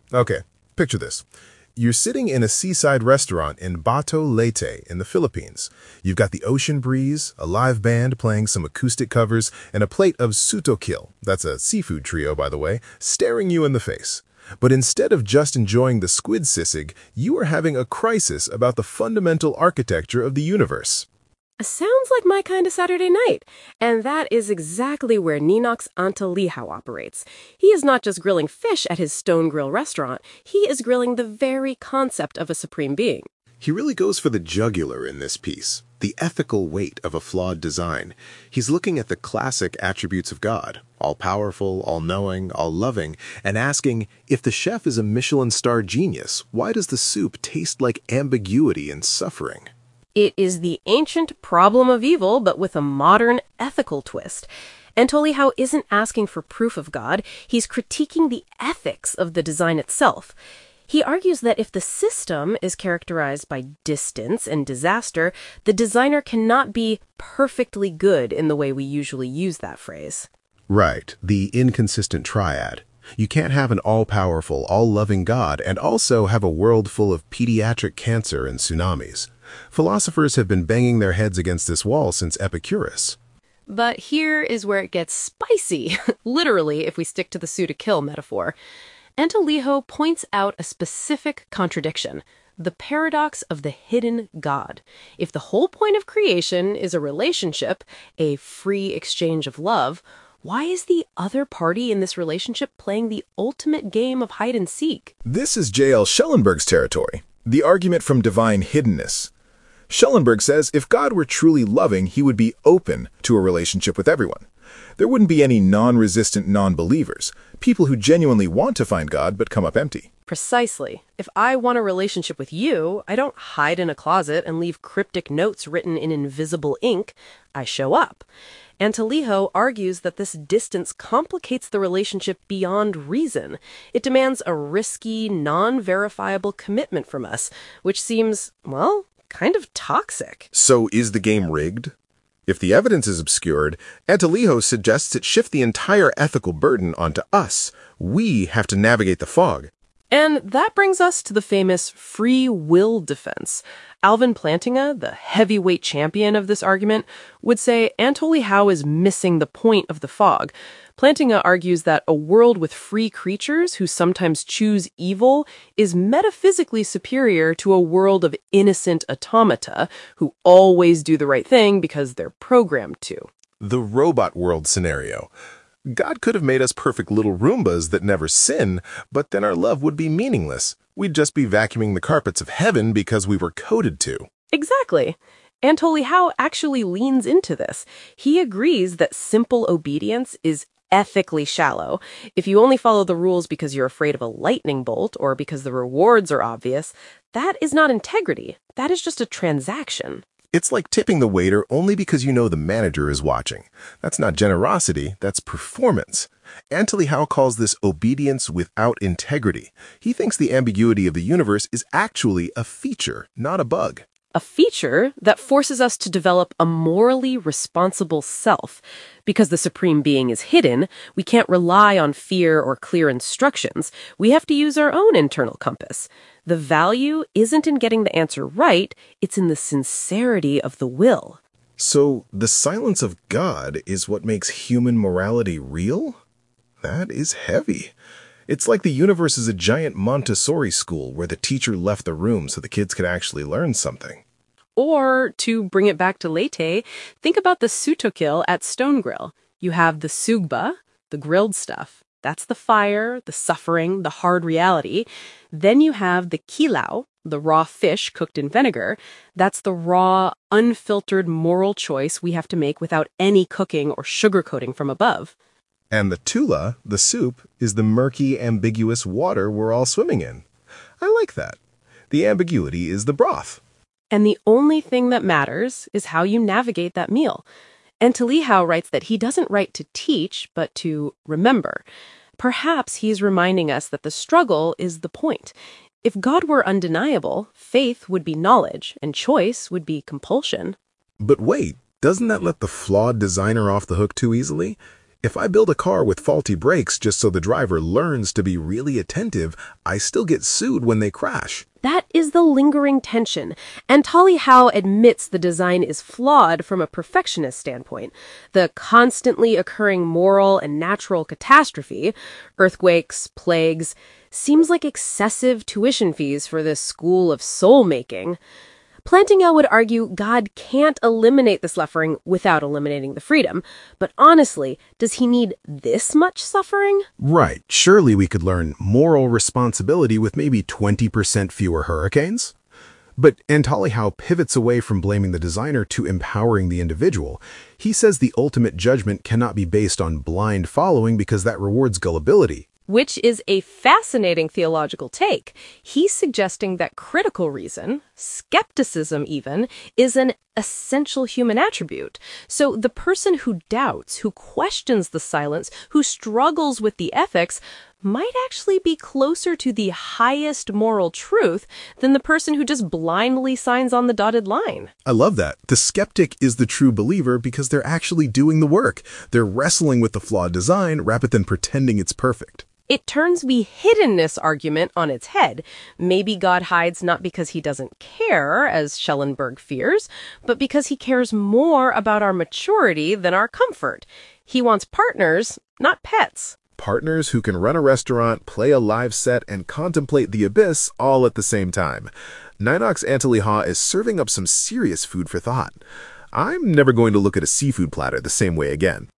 Okay, picture this. You're sitting in a seaside restaurant in Bato Leyte in the Philippines. You've got the ocean breeze, a live band playing some acoustic covers, and a plate of sutokil, that's a seafood trio by the way, staring you in the face. But instead of just enjoying the squid sisig, you are having a crisis about the fundamental architecture of the universe. Sounds like my kind of Saturday night. And that is exactly where Ninox Antaliao operates. He is not just grilling fish at his Stone Grill restaurant, he is grilling the very concept of a supreme being. He really goes for the jugular in this piece, the ethical weight of a flawed design. He's looking at the classic attributes of God, all-powerful, all-knowing, all-loving, and asking, if the chef is a Michelin-star genius, why does the soup taste like ambiguity and suffering? It is the ancient problem of evil, but with a modern ethical twist. Antoliao isn't asking for proof of God, he's critiquing the ethics of the design itself. He argues that if the system is characterized by distance and disaster, the designer cannot be perfectly good in the way we usually use that phrase. Right, the inconsistent triad. You can't have an all-powerful, all-loving God and also have a world full of pediatric cancer and tsunamis. Philosophers have been banging their heads against this wall since Epicurus. But here is where it gets spicy, literally, if we stick to the sue-to-kill metaphor. Antoliao points out a specific contradiction, the paradox of the hidden God. If the whole point of creation is a relationship, a free exchange of love, why is the other party in this relationship playing the ultimate game of hide and seek? This is J.L. Schellenberg's territory, the argument from divine hiddenness. Schellenberg says if God were truly loving, he would be open to a relationship with everyone. There wouldn't be any non-resistant non-believers, people who genuinely want to find God but come up empty. Precisely. If I want a relationship with you, I don't hide in a closet and leave cryptic notes written in invisible ink. I show up. Antoliao argues that this distance complicates the relationship beyond reason. It demands a risky, non-verifiable commitment from us, which seems, well, kind of toxic. So is the game rigged? If the evidence is obscured, Antoliao suggests it shift the entire ethical burden onto us. We have to navigate the fog. And that brings us to the famous free will defense. Alvin Plantinga, the heavyweight champion of this argument, would say Antoliao is missing the point of the fog. Plantinga argues that a world with free creatures who sometimes choose evil is metaphysically superior to a world of innocent automata who always do the right thing because they're programmed to. The robot world scenario. God could have made us perfect little Roombas that never sin, but then our love would be meaningless. We'd just be vacuuming the carpets of heaven because we were coded to. Exactly. Antoliao actually leans into this. He agrees that simple obedience is ethically shallow. If you only follow the rules because you're afraid of a lightning bolt or because the rewards are obvious, that is not integrity. That is just a transaction. It's like tipping the waiter only because you know the manager is watching. That's not generosity, that's performance. Antoliao calls this obedience without integrity. He thinks the ambiguity of the universe is actually a feature, not a bug. A feature that forces us to develop a morally responsible self. Because the supreme being is hidden, we can't rely on fear or clear instructions. We have to use our own internal compass. The value isn't in getting the answer right, it's in the sincerity of the will. So, the silence of God is what makes human morality real? That is heavy. It's like the universe is a giant Montessori school where the teacher left the room so the kids could actually learn something. Or, to bring it back to Leyte, think about the sutokil at Stone Grill. You have the sugba, the grilled stuff. That's the fire, the suffering, the hard reality. Then you have the kilao, the raw fish cooked in vinegar. That's the raw, unfiltered moral choice we have to make without any cooking or sugarcoating from above. And the tula, the soup, is the murky, ambiguous water we're all swimming in. I like that. The ambiguity is the broth. And the only thing that matters is how you navigate that meal. Antoliao writes that he doesn't write to teach, but to remember. Perhaps he's reminding us that the struggle is the point. If God were undeniable, faith would be knowledge, and choice would be compulsion. But wait, doesn't that let the flawed designer off the hook too easily? If I build a car with faulty brakes just so the driver learns to be really attentive, I still get sued when they crash. That is the lingering tension, and Tolly Howe admits the design is flawed from a perfectionist standpoint. The constantly occurring moral and natural catastrophe, earthquakes, plagues, seems like excessive tuition fees for this school of soul-making. Plantinga would argue God can't eliminate the suffering without eliminating the freedom, but honestly, does he need this much suffering? Right. Surely we could learn moral responsibility with maybe 20% fewer hurricanes? But Anatoly Howe pivots away from blaming the designer to empowering the individual. He says the ultimate judgment cannot be based on blind following because that rewards gullibility. Which is a fascinating theological take. He's suggesting that critical reason, skepticism even, is an essential human attribute. So the person who doubts, who questions the silence, who struggles with the ethics, might actually be closer to the highest moral truth than the person who just blindly signs on the dotted line. I love that. The skeptic is the true believer because they're actually doing the work. They're wrestling with the flawed design rather than pretending it's perfect. It turns the hiddenness argument on its head. Maybe God hides not because he doesn't care, as Schellenberg fears, but because he cares more about our maturity than our comfort. He wants partners, not pets. Partners who can run a restaurant, play a live set, and contemplate the abyss all at the same time. Ninox Anatoly Howe is serving up some serious food for thought. I'm never going to look at a seafood platter the same way again.